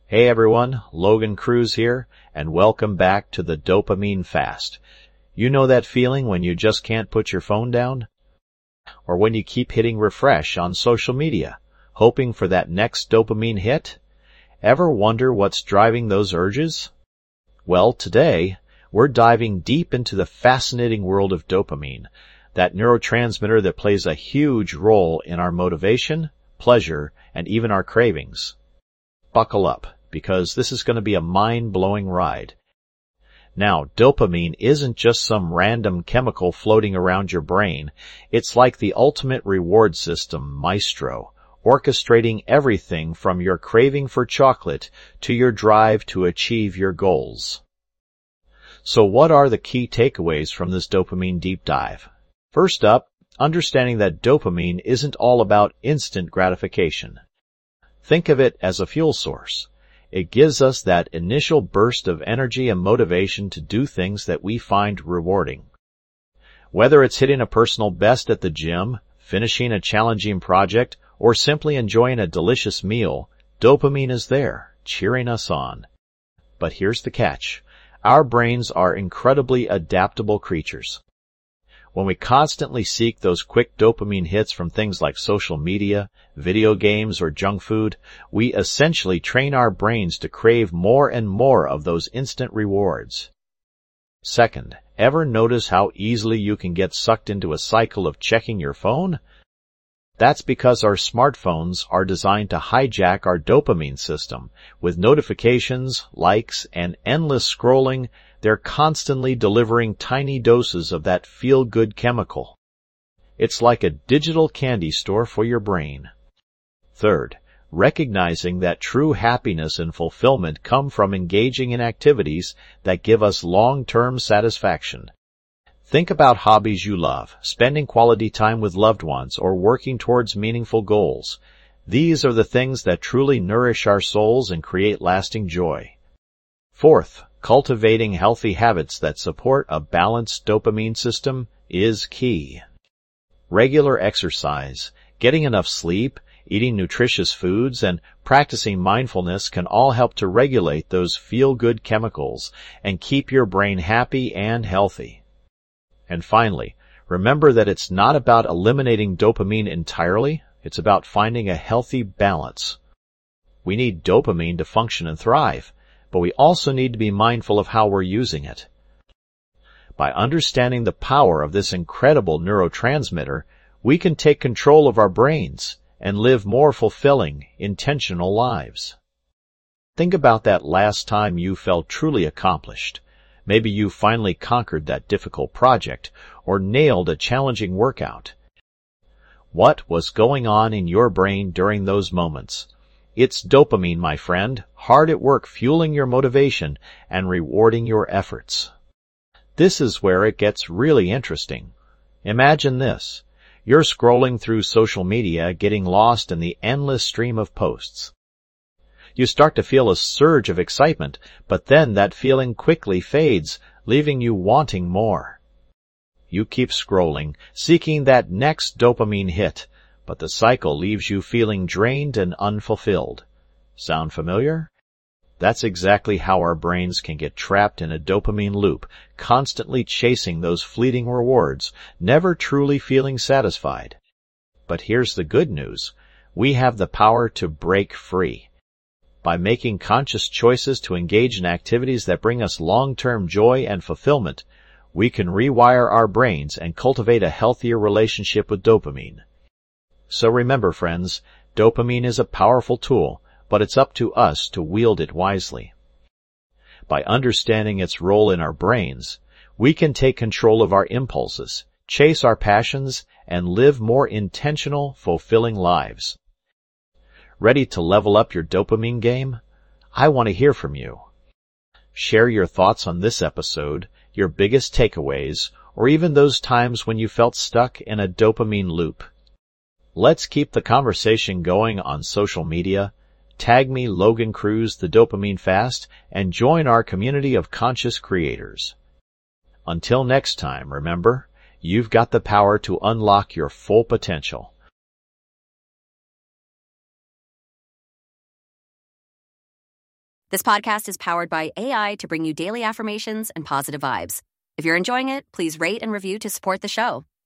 Hey everyone, Logan Cruz here, and welcome back to the Dopamine Fast. You know that feeling when you just can't put your phone down? Or when you keep hitting refresh on social media, hoping for that next dopamine hit? Ever wonder what's driving those urges? Well, today, we're diving deep into the fascinating world of dopamine, that neurotransmitter that plays a huge role in our motivation, pleasure, and even our cravings. Buckle up, because this is going to be a mind-blowing ride. Now, dopamine isn't just some random chemical floating around your brain. It's like the ultimate reward system, maestro, orchestrating everything from your craving for chocolate to your drive to achieve your goals. So what are the key takeaways from this dopamine deep dive? First up, understanding that dopamine isn't all about instant gratification. Think of it as a fuel source. It gives us that initial burst of energy and motivation to do things that we find rewarding. Whether it's hitting a personal best at the gym, finishing a challenging project, or simply enjoying a delicious meal, dopamine is there, cheering us on. But here's the catch. Our brains are incredibly adaptable creatures. When we constantly seek those quick dopamine hits from things like social media, video games, or junk food, we essentially train our brains to crave more and more of those instant rewards. Second, ever notice how easily you can get sucked into a cycle of checking your phone? That's because our smartphones are designed to hijack our dopamine system. With notifications, likes, and endless scrolling, they're constantly delivering tiny doses of that feel-good chemical. It's like a digital candy store for your brain. Third, recognizing that true happiness and fulfillment come from engaging in activities that give us long-term satisfaction. Think about hobbies you love, spending quality time with loved ones, or working towards meaningful goals. These are the things that truly nourish our souls and create lasting joy. Fourth, cultivating healthy habits that support a balanced dopamine system is key. Regular exercise, getting enough sleep, eating nutritious foods, and practicing mindfulness can all help to regulate those feel-good chemicals and keep your brain happy and healthy. And finally, remember that it's not about eliminating dopamine entirely, it's about finding a healthy balance. We need dopamine to function and thrive, but we also need to be mindful of how we're using it. By understanding the power of this incredible neurotransmitter, we can take control of our brains and live more fulfilling, intentional lives. Think about that last time you felt truly accomplished. Maybe you finally conquered that difficult project or nailed a challenging workout. What was going on in your brain during those moments? It's dopamine, my friend, hard at work fueling your motivation and rewarding your efforts. This is where it gets really interesting. Imagine this. You're scrolling through social media, getting lost in the endless stream of posts. You start to feel a surge of excitement, but then that feeling quickly fades, leaving you wanting more. You keep scrolling, seeking that next dopamine hit, but the cycle leaves you feeling drained and unfulfilled. Sound familiar? That's exactly how our brains can get trapped in a dopamine loop, constantly chasing those fleeting rewards, never truly feeling satisfied. But here's the good news. We have the power to break free. By making conscious choices to engage in activities that bring us long-term joy and fulfillment, we can rewire our brains and cultivate a healthier relationship with dopamine. So remember, friends, dopamine is a powerful tool, but it's up to us to wield it wisely. By understanding its role in our brains, we can take control of our impulses, chase our passions, and live more intentional, fulfilling lives. Ready to level up your dopamine game? I want to hear from you. Share your thoughts on this episode, your biggest takeaways, or even those times when you felt stuck in a dopamine loop. Let's keep the conversation going on social media. Tag me, Logan Cruz, the Dopamine Fast, and join our community of conscious creators. Until next time, remember, you've got the power to unlock your full potential. This podcast is powered by AI to bring you daily affirmations and positive vibes. If you're enjoying it, please rate and review to support the show.